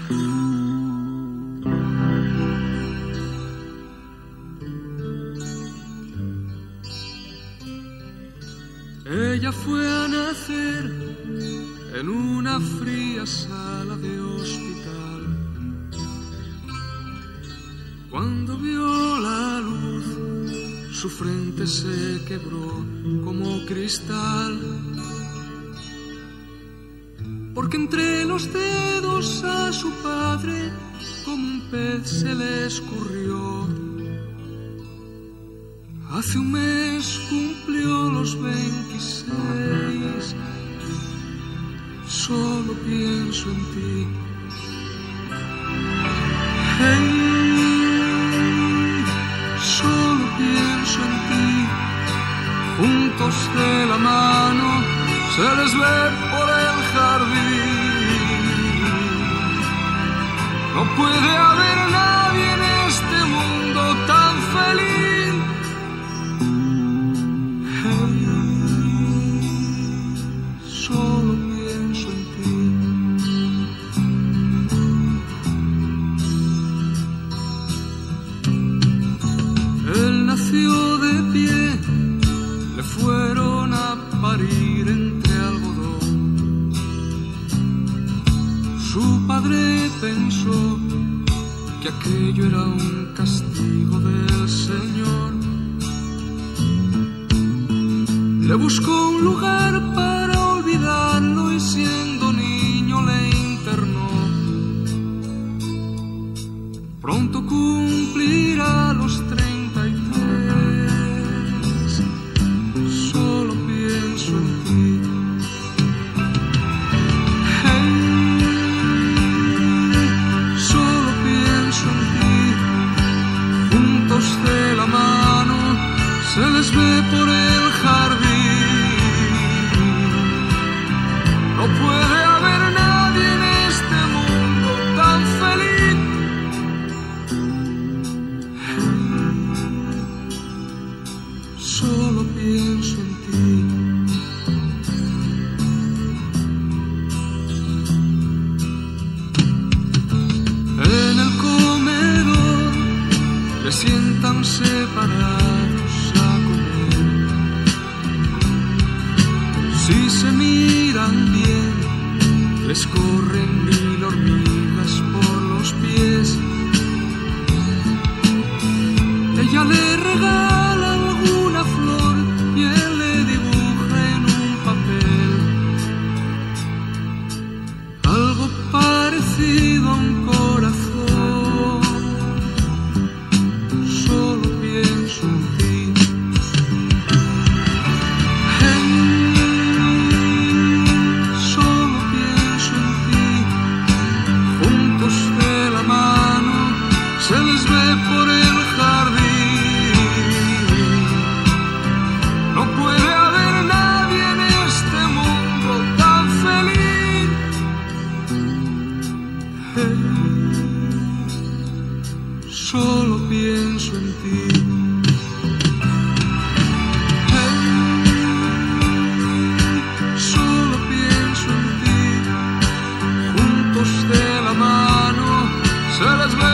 Ella fue a nacer en una fría sala de hospital. Cuando vio la luz, su frente se quebró como cristal, porque entre los dedos a su padre como un pez se le escurrió. Hace un mes cumplió los 26. Solo pienso en ti. Hey, solo pienso en ti. Juntos de la mano se les ve por el jardín. No puede haber nadie en este mundo tan feliz. Solo pienso en ti. Él nació de pie, le fueron a parir entre algodón. Su padre pensó que aquello era un castigo del Señor. Le buscó un lugar para olvidarlo y siendo niño le internó. Pronto cumplirá los 33. Solo pienso en ti. Hey, solo pienso en ti. Juntos de la mano se les ve por el jardín. No puede haber nadie en este mundo tan feliz. Solo pienso en ti. En el comedor le sientan separados a comer. Si se miran bien, les corren 1000 hormigas por los pies. Ella le regala alguna flor y él le dibuja en un papel algo parecido a un corazón. Solo pienso en ti. Se les ve por el jardín. No puede haber nadie en este mundo tan feliz. Hey, solo pienso en ti. Hey, solo pienso en ti. Juntos de la mano se les ve